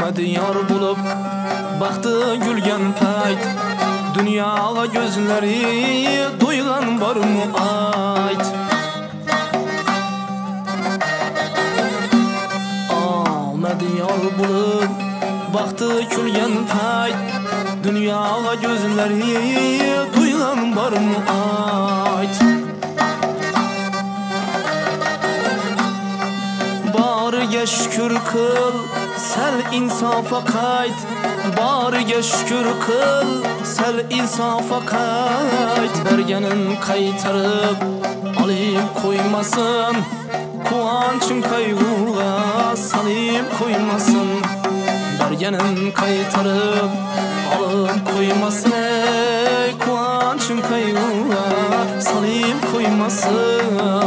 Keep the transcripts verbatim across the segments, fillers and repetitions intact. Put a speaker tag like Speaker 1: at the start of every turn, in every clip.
Speaker 1: olmadı yar bulup baktı gülgen payt. Dünyaya gözleri duygan var mı ait? Olmadı yar bulup baktı gülgen payt. Dünyaya gözleri duygan var mı ait? Bariga şükür kıl, sel insafa kayt. Bariga şükür kıl, sel insafa kayt. Bergenin kaytarıp alıp koymasın, kuançın kaygıga salıp koymasın. Bergenin kaytarıp alıp koymasın, ey kuançın kaygıga salıp koymasın.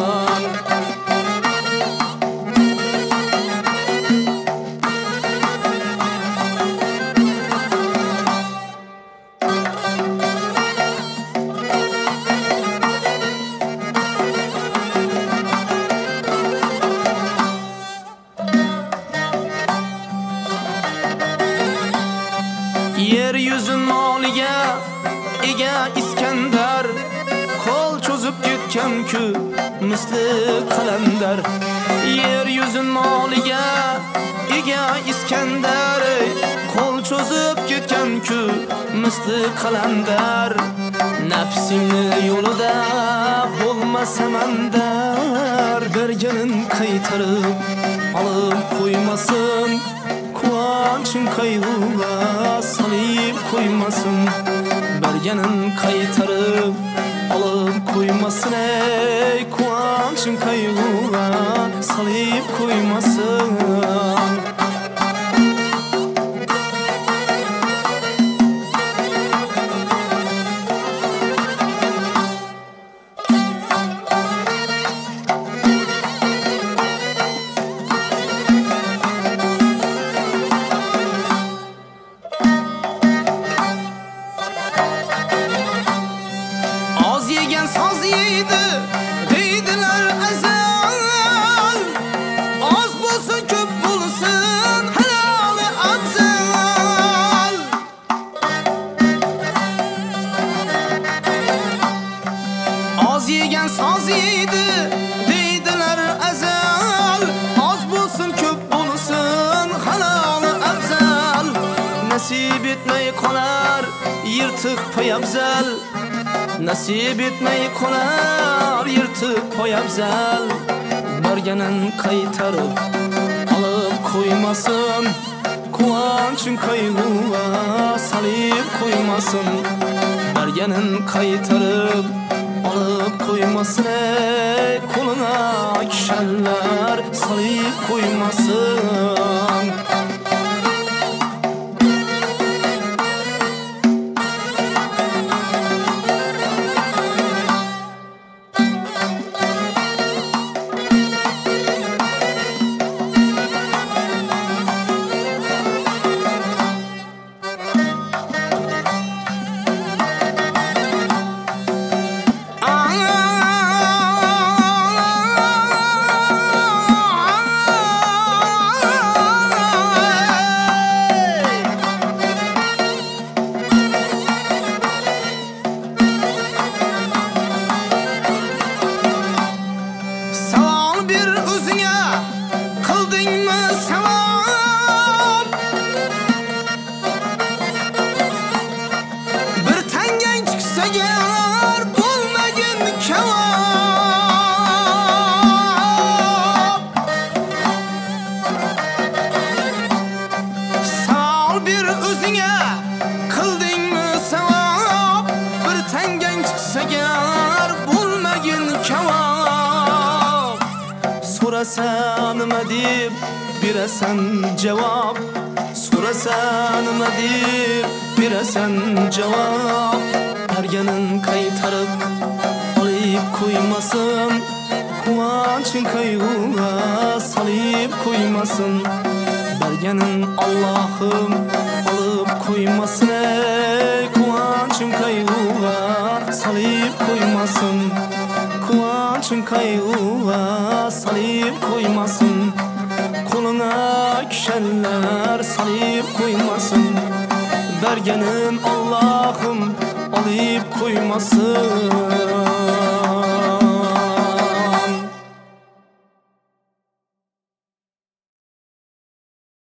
Speaker 1: Yeryüzün maliga ega İskender, kol çözüp gitken kü misli kalender. Yeryüzün maliga ega İskender, kol çözüp gitken kü misli kalender. Nefsini yolda bulmasa mender, bergenin kaytarıp alıp koymasın, kuançın kaygıga salıp koymasın. Bergenin kaytarıp alıp koymasın, ey kuançın kaygıga salıp koymasın. Saz yedi deydiler ezel, az bulsun köp bulsun helali afzel. Az yegen saz yedi deydiler ezel, az bulsun köp bulsun helali afzel. Nasip etmey konar yırtık payabzel, nasip etmey konar yırtık poyabzel. Bergenin kaytarıp alıp koymasın, kuançın kaygıga salıp koymasın. Bergenin kaytarıp alıp koymasın, ey koluna kişerler salıp koymasın. Sorasan nima deb berasan javob, sorasan nima deb berasan javob. Bergenin kaytarıp alıp koymasın, kuançın kaygıga salıp koymasın. Bergenin Allah'ım alıp koymasın, ey kuançın kaygıga salıp koymasın. Kuançın kaygıga salıp koymasın. Koluna töküşenler salayıp koymasın. Bergenin Allah'ım alayıp koymasın.